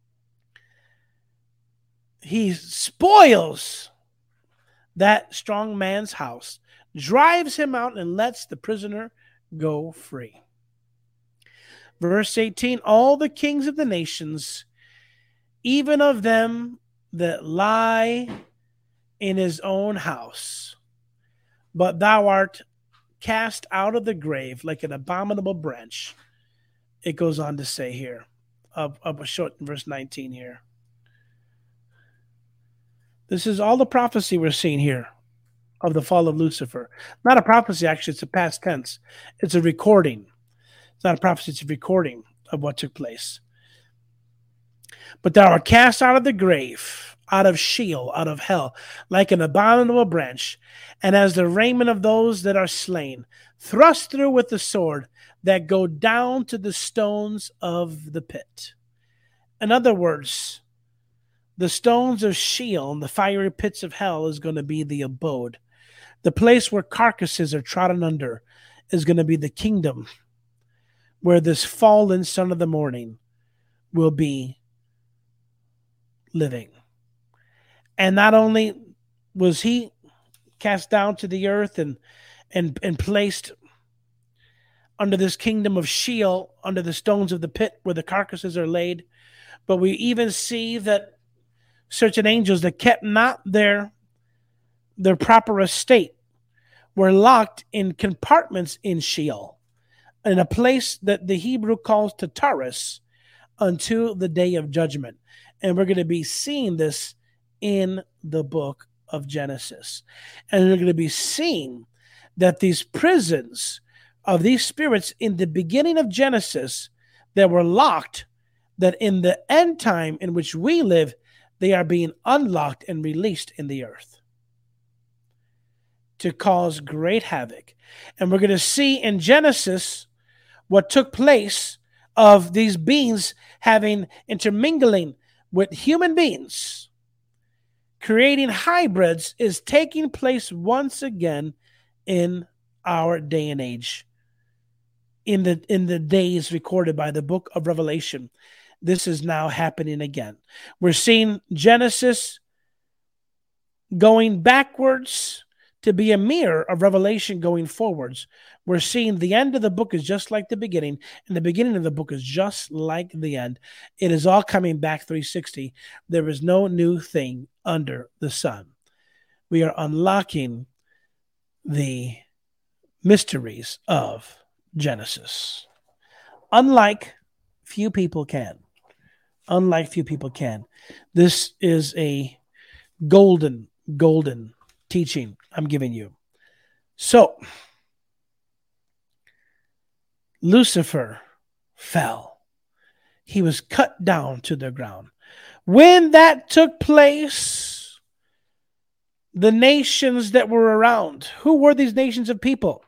he spoils that strong man's house, drives him out, and lets the prisoner go free. Verse eighteen, all the kings of the nations, even of them that lie in his own house, but thou art cast out of the grave like an abominable branch. It goes on to say here, up, up a short in verse nineteen here. This is all the prophecy we're seeing here of the fall of Lucifer. Not a prophecy, actually, it's a past tense. It's a recording. It's not a prophecy, it's a recording of what took place. But thou art cast out of the grave, out of Sheol, out of hell, like an abominable branch, and as the raiment of those that are slain, thrust through with the sword, that go down to the stones of the pit. In other words, the stones of Sheol and the fiery pits of hell is going to be the abode. The place where carcasses are trodden under is going to be the kingdom where this fallen son of the morning will be living. And not only was he cast down to the earth and and, and placed under this kingdom of Sheol, under the stones of the pit where the carcasses are laid, but we even see that certain angels that kept not their, their proper estate were locked in compartments in Sheol, in a place that the Hebrew calls Tartarus, until the day of judgment. And we're going to be seeing this in the book of Genesis. And we're going to be seeing that these prisons of these spirits in the beginning of Genesis that were locked, that in the end time in which we live, they are being unlocked and released in the earth to cause great havoc. And we're going to see in Genesis what took place of these beings having intermingling with human beings, creating hybrids, is taking place once again in our day and age. In the in the days recorded by the book of Revelation, this is now happening again. We're seeing Genesis going backwards to be a mirror of Revelation going forwards. We're seeing the end of the book is just like the beginning, and the beginning of the book is just like the end. It is all coming back three sixty. There is no new thing under the sun. We are unlocking the mysteries of Genesis. Unlike few people can. Unlike few people can. This is a golden, golden teaching I'm giving you. So, Lucifer fell. He was cut down to the ground. When that took place, the nations that were around, who were these nations of people?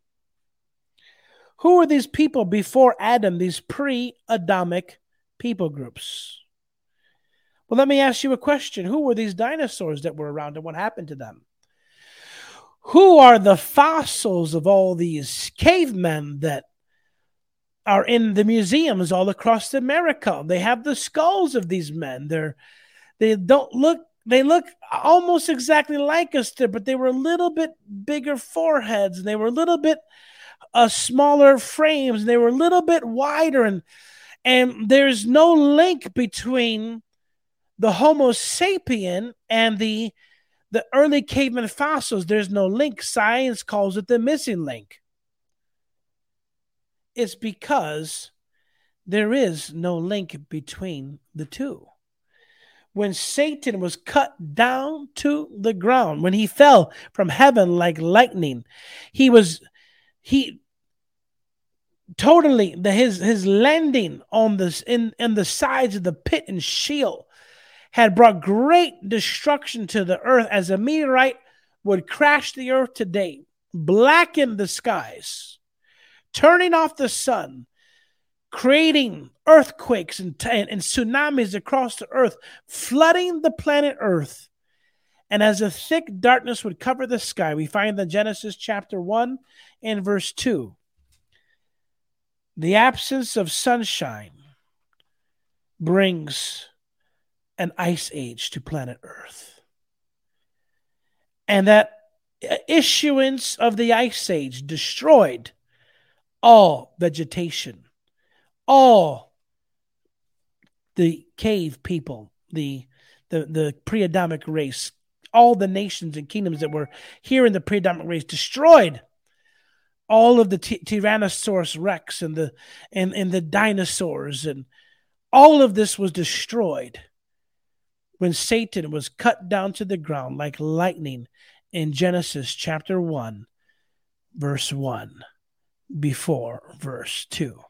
Who were these people before Adam, these pre-Adamic people groups? Well, let me ask you a question. Who were these dinosaurs that were around and what happened to them? Who are the fossils of all these cavemen that are in the museums all across America? They have the skulls of these men. They're, they don't look, they look almost exactly like us there, but they were a little bit bigger foreheads and they were a little bit uh, smaller frames. And they were a little bit wider, and, and there's no link between the Homo sapien and the, the early caveman fossils. There's no link. Science calls it the missing link. It's because there is no link between the two. When Satan was cut down to the ground, when he fell from heaven like lightning, he was, he totally, the, his, his landing on this, in, in the sides of the pit and Sheol had brought great destruction to the earth, as a meteorite would crash the earth today, blacken the skies, turning off the sun, creating earthquakes and, and, and tsunamis across the earth, flooding the planet Earth. And as a thick darkness would cover the sky, we find in Genesis chapter one and verse two, the absence of sunshine brings an ice age to planet Earth. And that issuance of the ice age destroyed all vegetation, all the cave people, the, the, the pre-Adamic race, all the nations and kingdoms that were here in the pre-Adamic race, destroyed all of the t- Tyrannosaurus Rex and the, and, and the dinosaurs, and all of this was destroyed when Satan was cut down to the ground like lightning in Genesis chapter one, verse one, before verse two.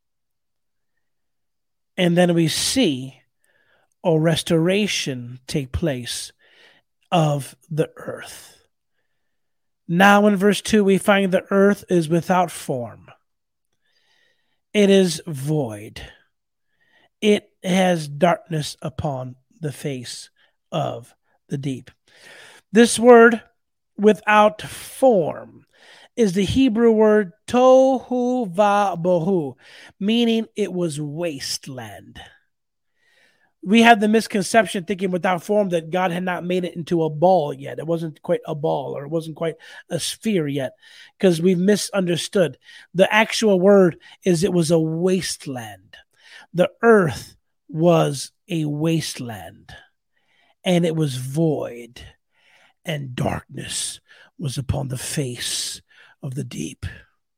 And then we see a restoration take place of the earth. Now in verse two, we find the earth is without form. It is void. It has darkness upon the face of the deep. This word, without form, is the Hebrew word tohu va-bohu, meaning it was wasteland. We have the misconception, thinking without form, that God had not made it into a ball yet. It wasn't quite a ball, or it wasn't quite a sphere yet, because we've misunderstood. The actual word is it was a wasteland. The earth was a wasteland, and it was void, and darkness was upon the face of the deep.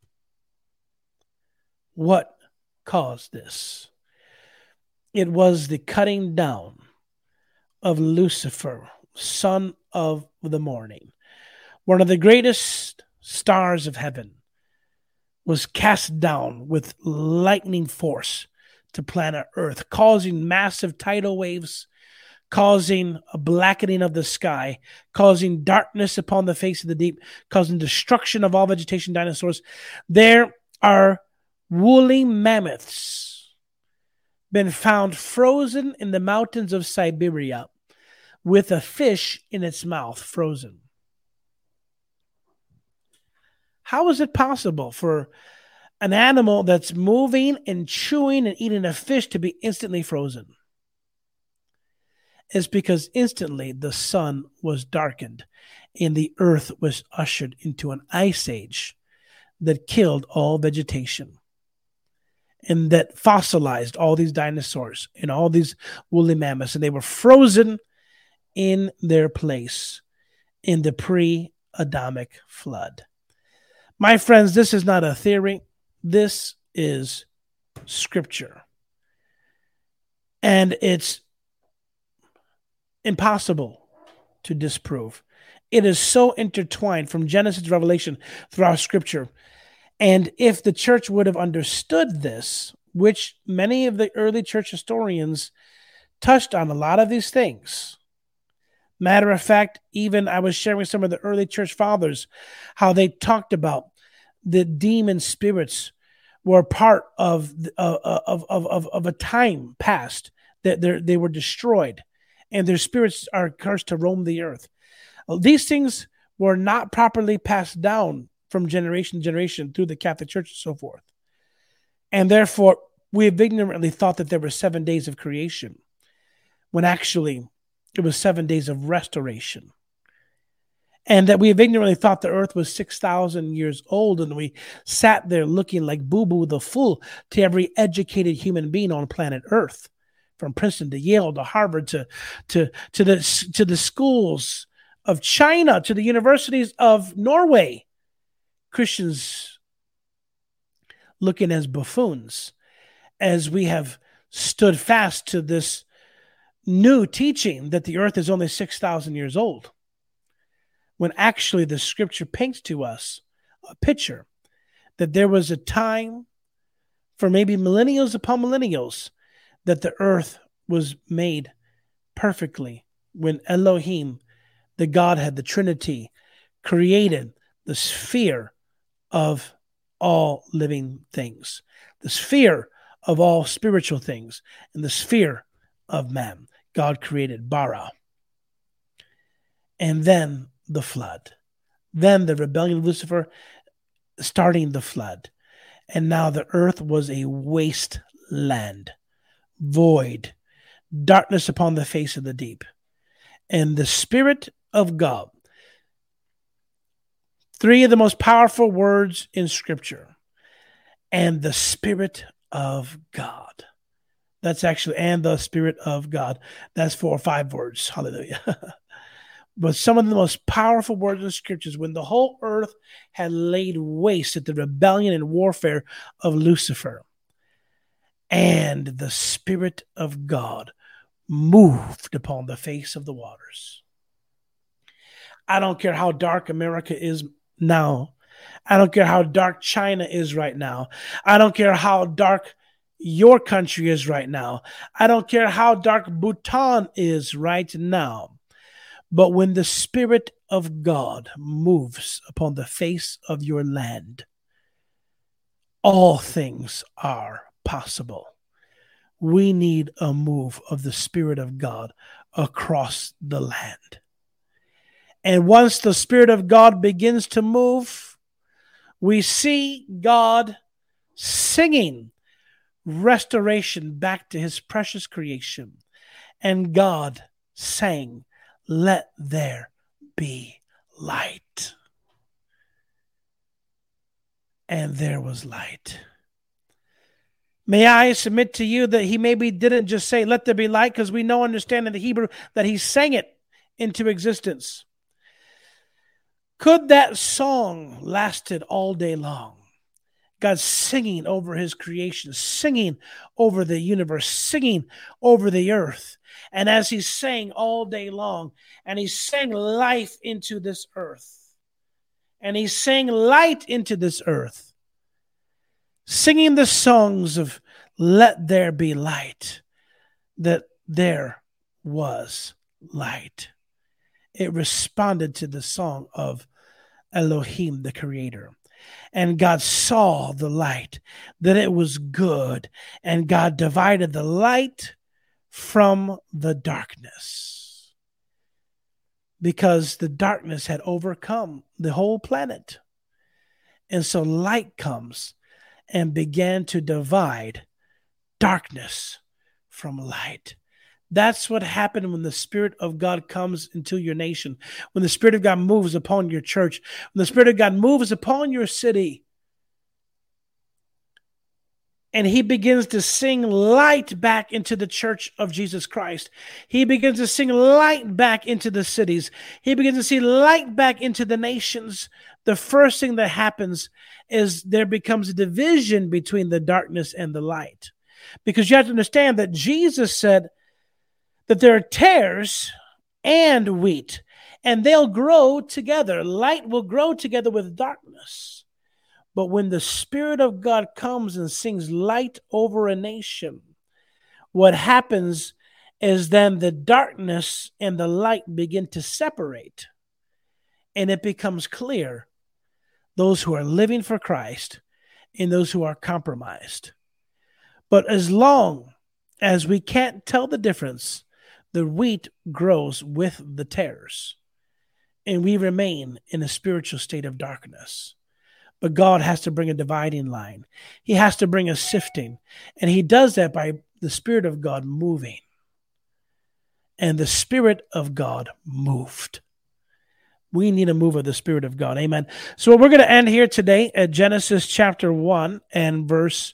What caused this? It was the cutting down of Lucifer, son of the morning. One of the greatest stars of heaven was cast down with lightning force to planet Earth, causing massive tidal waves, causing a blackening of the sky, causing darkness upon the face of the deep, causing destruction of all vegetation, dinosaurs. There are woolly mammoths been found frozen in the mountains of Siberia with a fish in its mouth, frozen. How is it possible for an animal that's moving and chewing and eating a fish to be instantly frozen? is because instantly the sun was darkened and the earth was ushered into an ice age that killed all vegetation and that fossilized all these dinosaurs and all these woolly mammoths, and they were frozen in their place in the pre-Adamic flood. My friends, this is not a theory. This is scripture. And it's impossible to disprove. It is so intertwined from Genesis to Revelation throughout scripture. And if the church would have understood this, which many of the early church historians touched on a lot of these things. Matter of fact, even I was sharing with some of the early church fathers how they talked about the demon spirits were part of uh, of, of, of, of a time past that they were destroyed and their spirits are cursed to roam the earth. These things were not properly passed down from generation to generation through the Catholic Church and so forth. And therefore, we have ignorantly thought that there were seven days of creation, when actually it was seven days of restoration. And that we have ignorantly thought the earth was six thousand years old, and we sat there looking like Boo-Boo the Fool to every educated human being on planet Earth, from Princeton to Yale to Harvard to, to, to, the, to the schools of China to the universities of Norway. Christians looking as buffoons as we have stood fast to this new teaching that the earth is only six thousand years old, when actually the scripture paints to us a picture that there was a time for maybe millennials upon millennials that the earth was made perfectly when Elohim, the Godhead, the Trinity, created the sphere of all living things, the sphere of all spiritual things, and the sphere of man. God created bara. And then the flood. Then the rebellion of Lucifer starting the flood. And now the earth was a wasteland, void, darkness upon the face of the deep. And the Spirit of God, three of the most powerful words in Scripture, and the Spirit of God. That's actually, and the Spirit of God. That's four or five words. Hallelujah. But some of the most powerful words in Scriptures, when the whole earth had laid waste at the rebellion and warfare of Lucifer, and the Spirit of God moved upon the face of the waters. I don't care how dark America is now. I don't care how dark China is right now. I don't care how dark your country is right now. I don't care how dark Bhutan is right now. But when the Spirit of God moves upon the face of your land, all things are possible. We need a move of the Spirit of God across the land. And once the Spirit of God begins to move, we see God singing restoration back to his precious creation. And God sang, "Let there be light." And there was light. May I submit to you that he maybe didn't just say, "Let there be light," because we know, understand in the Hebrew, that he sang it into existence. Could that song lasted all day long? God singing over his creation, singing over the universe, singing over the earth. And as he sang all day long, and he sang life into this earth, and he sang light into this earth, singing the songs of "Let there be light," that there was light. It responded to the song of Elohim, the Creator. And God saw the light, that it was good, and God divided the light from the darkness, because the darkness had overcome the whole planet. And so light comes and began to divide darkness from light. That's what happened when the Spirit of God comes into your nation, when the Spirit of God moves upon your church, when the Spirit of God moves upon your city, and he begins to sing light back into the church of Jesus Christ. He begins to sing light back into the cities. He begins to see light back into the nations. The first thing that happens is there becomes a division between the darkness and the light. Because you have to understand that Jesus said that there are tares and wheat, and they'll grow together. Light will grow together with darkness. But when the Spirit of God comes and sings light over a nation, what happens is then the darkness and the light begin to separate. And it becomes clear those who are living for Christ and those who are compromised. But as long as we can't tell the difference, the wheat grows with the tares, and we remain in a spiritual state of darkness. But God has to bring a dividing line. He has to bring a sifting, and he does that by the Spirit of God moving. And the Spirit of God moved. We need a move of the Spirit of God. Amen. So we're going to end here today at Genesis chapter one and verse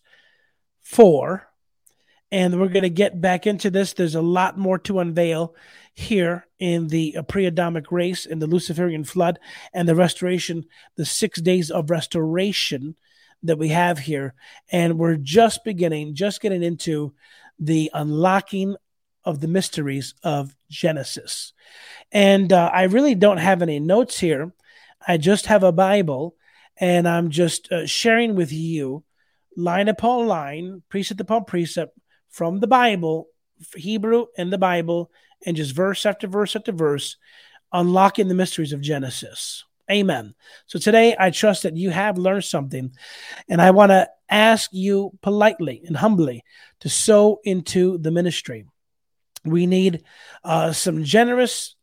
four. And we're going to get back into this. There's a lot more to unveil here in the pre-Adamic race, in the Luciferian flood, and the restoration, the six days of restoration that we have here. And we're just beginning, just getting into the unlocking of the mysteries of Genesis. And uh, I really don't have any notes here. I just have a Bible, and I'm just uh, sharing with you, line upon line, precept upon precept, from the Bible, Hebrew and the Bible, and just verse after verse after verse, unlocking the mysteries of Genesis. Amen. So today, I trust that you have learned something, and I want to ask you politely and humbly to sow into the ministry. We need uh, some generous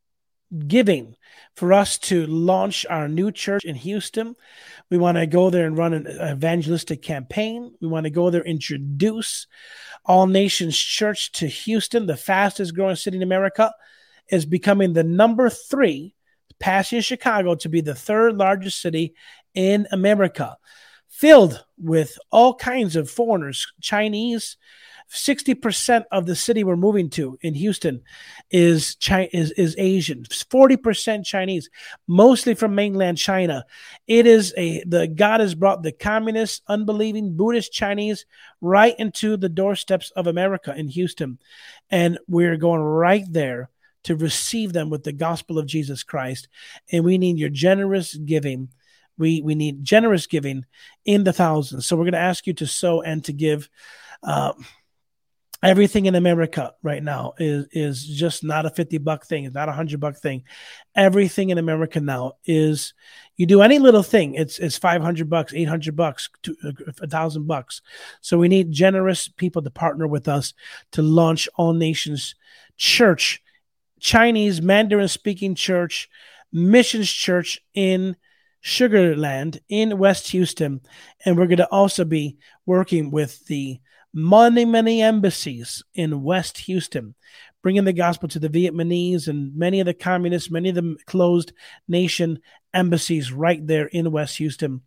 giving for us to launch our new church in Houston. We want to go there and run an evangelistic campaign. We want to go there, introduce All Nations Church to Houston, the fastest growing city in America, is becoming the number three, passing Chicago to be the third largest city in America, filled with all kinds of foreigners, Chinese. sixty percent of the city we're moving to in Houston is Chi- is, is Asian, forty percent Chinese, mostly from mainland China. It is a, the God has brought the communist, unbelieving Buddhist Chinese right into the doorsteps of America in Houston. And we're going right there to receive them with the gospel of Jesus Christ. And we need your generous giving. We, we need generous giving in the thousands. So we're going to ask you to sow and to give. Uh, Everything in America right now is, is just not a fifty buck thing. It's not a hundred buck thing. Everything in America now is, you do any little thing, it's it's five hundred bucks, eight hundred bucks, a thousand bucks. So we need generous people to partner with us to launch All Nations Church, Chinese Mandarin speaking church, missions church in Sugar Land in West Houston. And we're going to also be working with the many, many embassies in West Houston, bringing the gospel to the Vietnamese and many of the communists, many of the closed nation embassies right there in West Houston.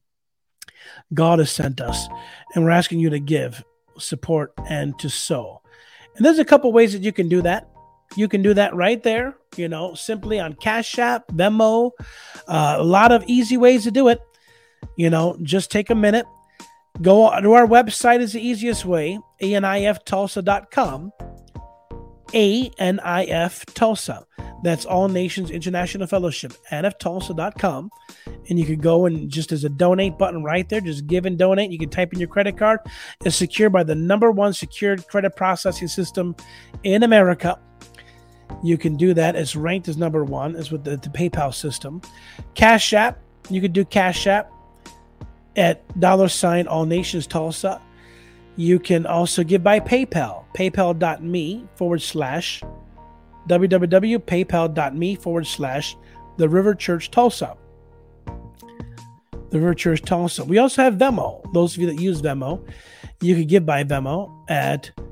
God has sent us, and we're asking you to give, support, and to sow. And there's a couple ways that you can do that. You can do that right there, you know, simply on Cash App, Venmo, uh, a lot of easy ways to do it. You know, just take a minute. Go to our website is the easiest way, A N I F Tulsa dot com, A N I F Tulsa. That's All Nations International Fellowship, A N I F Tulsa dot com. And you could go and just as a donate button right there, just give and donate. You can type in your credit card. It's secured by the number one secured credit processing system in America. You can do that. It's ranked as number one, is with the, the PayPal system. Cash App, you could do Cash App at dollar sign All Nations Tulsa. You can also give by PayPal, paypal.me forward slash www.paypal.me forward slash the River Church Tulsa. The River Church Tulsa. We also have Venmo. Those of you that use Venmo, you can give by Venmo at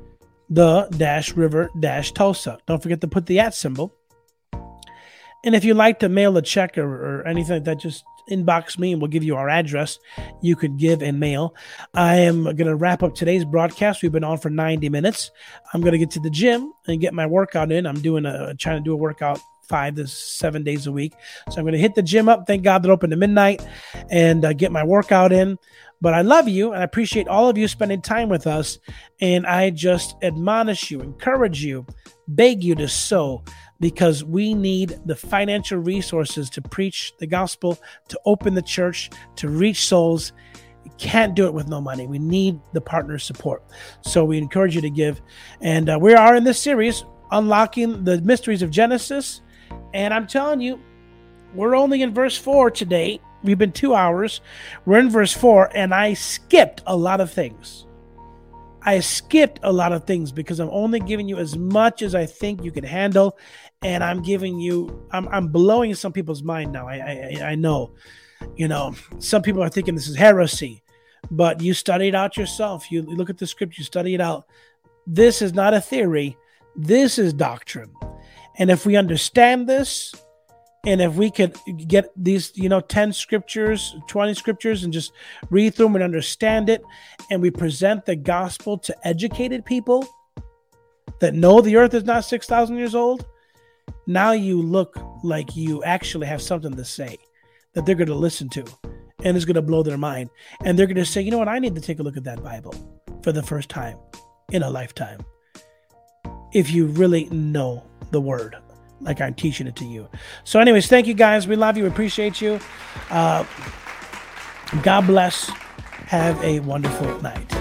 the dash river dash Tulsa. Don't forget to put the at symbol. And if you'd like to mail a check or, or anything like that, just inbox me and we'll give you our address. You could give and mail. I am going to wrap up today's broadcast. We've been on for ninety minutes. I'm going to get to the gym and get my workout in. I'm doing a trying to do a workout five to seven days a week. So I'm going to hit the gym up. Thank God they're open to midnight and uh, get my workout in. But I love you and I appreciate all of you spending time with us. And I just admonish you, encourage you, beg you to sow, because we need the financial resources to preach the gospel, to open the church, to reach souls. You can't do it with no money. We need the partner support. So we encourage you to give. And uh, we are in this series, Unlocking the Mysteries of Genesis. And I'm telling you, we're only in verse four today. We've been two hours. We're in verse four, and I skipped a lot of things. I skipped a lot of things because I'm only giving you as much as I think you can handle. And I'm giving you, I'm, I'm blowing some people's mind now. I, I, I know, you know, some people are thinking this is heresy, but you study it out yourself. You look at the script, you study it out. This is not a theory. This is doctrine. And if we understand this, and if we could get these, you know, ten scriptures, twenty scriptures, and just read through them and understand it, and we present the gospel to educated people that know the earth is not six thousand years old, now you look like you actually have something to say that they're going to listen to, and it's going to blow their mind. And they're going to say, you know what, I need to take a look at that Bible for the first time in a lifetime. If you really know the word like I'm teaching it to you. So anyways, thank you guys. We love you. We appreciate you. Uh, God bless. Have a wonderful night.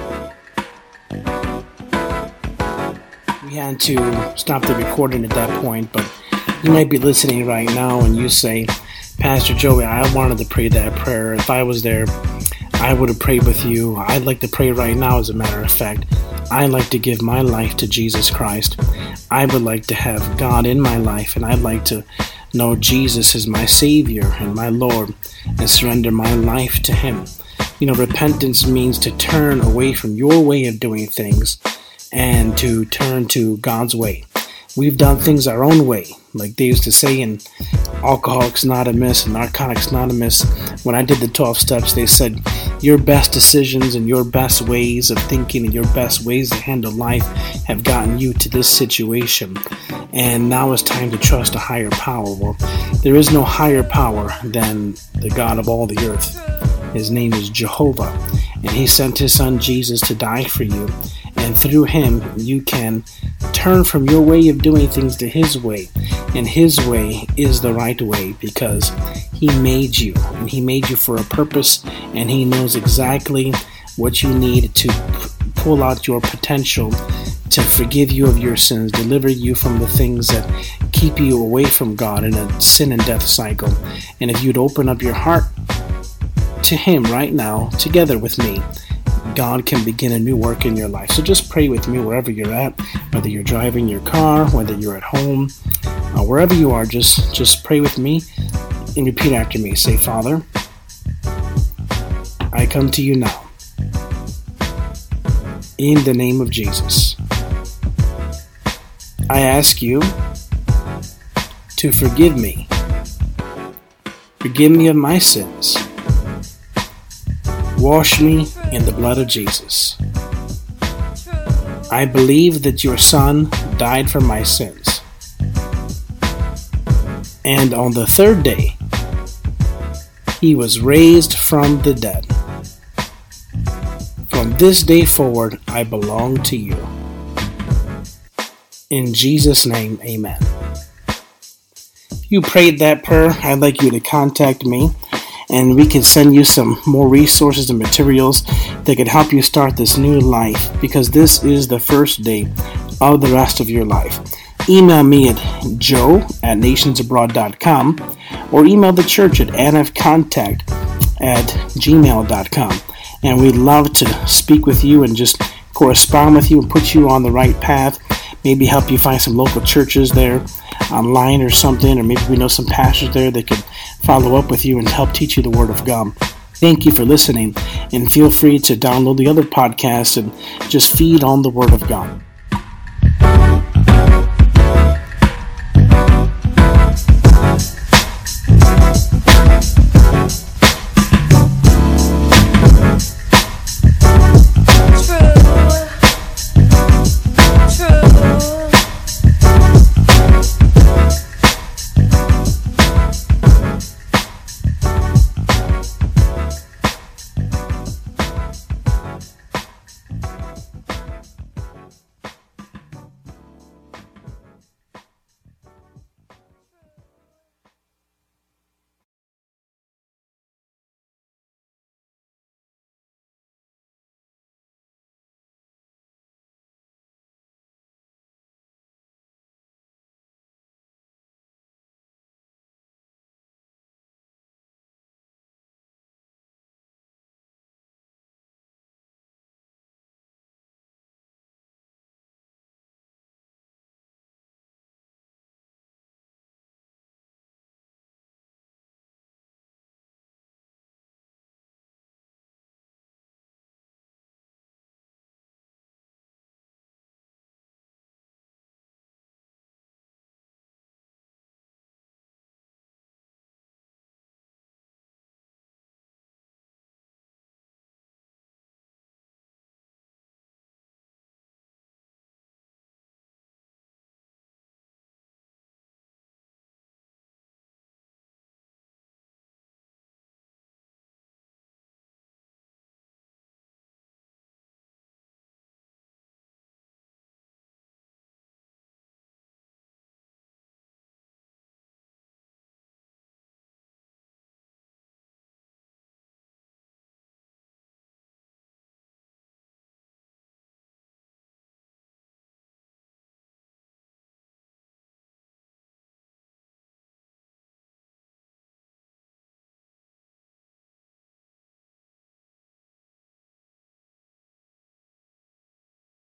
We had to stop the recording at that point, but you might be listening right now and you say, Pastor Joey, I wanted to pray that prayer. If I was there, I would have prayed with you. I'd like to pray right now, as a matter of fact. I'd like to give my life to Jesus Christ. I would like to have God in my life, and I'd like to know Jesus is my Savior and my Lord and surrender my life to Him. You know, repentance means to turn away from your way of doing things and to turn to God's way. We've done things our own way, like they used to say in Alcoholics Anonymous and Narcotics Anonymous. When I did the twelve steps, they said your best decisions and your best ways of thinking and your best ways to handle life have gotten you to this situation. And now it's time to trust a higher power. Well, there is no higher power than the God of all the earth. His name is Jehovah, and He sent His Son Jesus to die for you. And through Him, you can turn from your way of doing things to His way. And His way is the right way because He made you. And He made you for a purpose. And He knows exactly what you need to p- pull out your potential, to forgive you of your sins, deliver you from the things that keep you away from God in a sin and death cycle. And if you'd open up your heart to Him right now, together with me, God can begin a new work in your life. So just pray with me wherever you're at, whether you're driving your car, whether you're at home, uh, wherever you are, just, just pray with me and repeat after me. Say, Father, I come to you now in the name of Jesus. I ask you to forgive me. Forgive me of my sins. Wash me in the blood of Jesus. I believe that your Son died for my sins. And on the third day, He was raised from the dead. From this day forward, I belong to you. In Jesus' name, amen. If you prayed that prayer, I'd like you to contact me, and we can send you some more resources and materials that could help you start this new life, because this is the first day of the rest of your life. Email me at joe at nations abroad dot com or email the church at anfcontact at gmail dot com. And we'd love to speak with you and just correspond with you and put you on the right path. Maybe help you find some local churches there online or something, or maybe we know some pastors there that could follow up with you and help teach you the Word of God. Thank you for listening, and feel free to download the other podcasts and just feed on the Word of God.